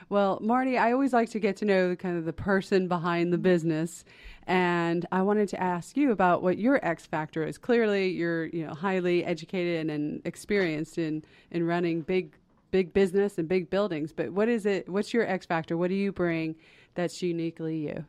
Well, Marty, I always like to get to know kind of the person behind the business, and I wanted to ask you about what your X factor is. Clearly, you're highly educated and experienced in running big business and big buildings. But what is it? What's your X factor? What do you bring that's uniquely you?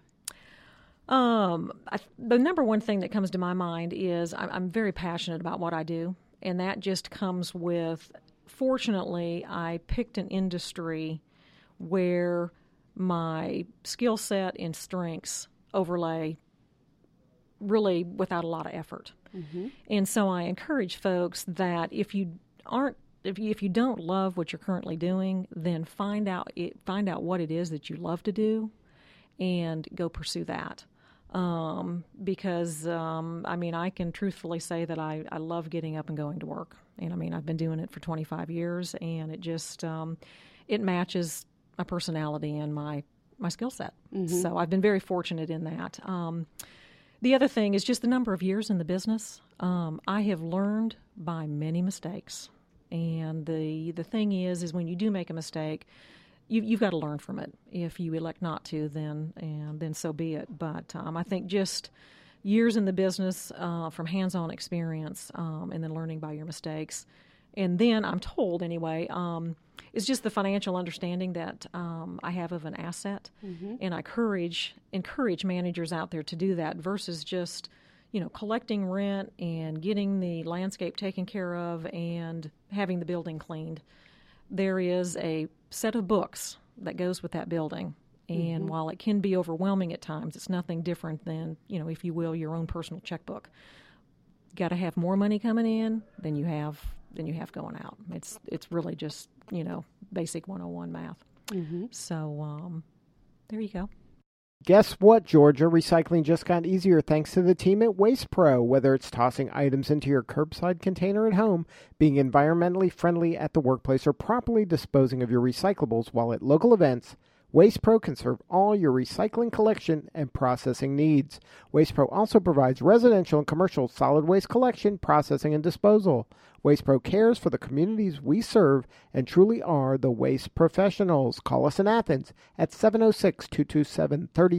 The number one thing that comes to my mind is I'm very passionate about what I do, and that just comes with. Fortunately, I picked an industry where my skill set and strengths overlay really without a lot of effort. Mm-hmm. And so I encourage folks that if you don't love what you're currently doing, then find out what it is that you love to do and go pursue that. Because I can truthfully say that I love getting up and going to work. And I've been doing it for 25 years, and it just, it matches my personality and my skill set. Mm-hmm. So I've been very fortunate in that. The other thing is just the number of years in the business. I have learned by many mistakes. And the thing is when you do make a mistake, you've got to learn from it. If you elect not to, then so be it. But I think just years in the business from hands-on experience and then learning by your mistakes. And then I'm told, anyway, it's just the financial understanding that I have of an asset. Mm-hmm. And I encourage managers out there to do that versus just, collecting rent and getting the landscape taken care of and having the building cleaned. There is a set of books that goes with that building. And while it can be overwhelming at times, it's nothing different than, if you will, your own personal checkbook. You got to have more money coming in than you have going out. It's really just, basic 101 math. Mm-hmm. So there you go. Guess what, Georgia? Recycling just got easier thanks to the team at Waste Pro. Whether it's tossing items into your curbside container at home, being environmentally friendly at the workplace, or properly disposing of your recyclables while at local events, Waste Pro can serve all your recycling collection and processing needs. Waste Pro also provides residential and commercial solid waste collection, processing, and disposal. Waste Pro cares for the communities we serve and truly are the waste professionals. Call us in Athens at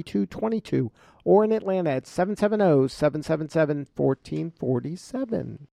706-227-3222 or in Atlanta at 770-777-1447.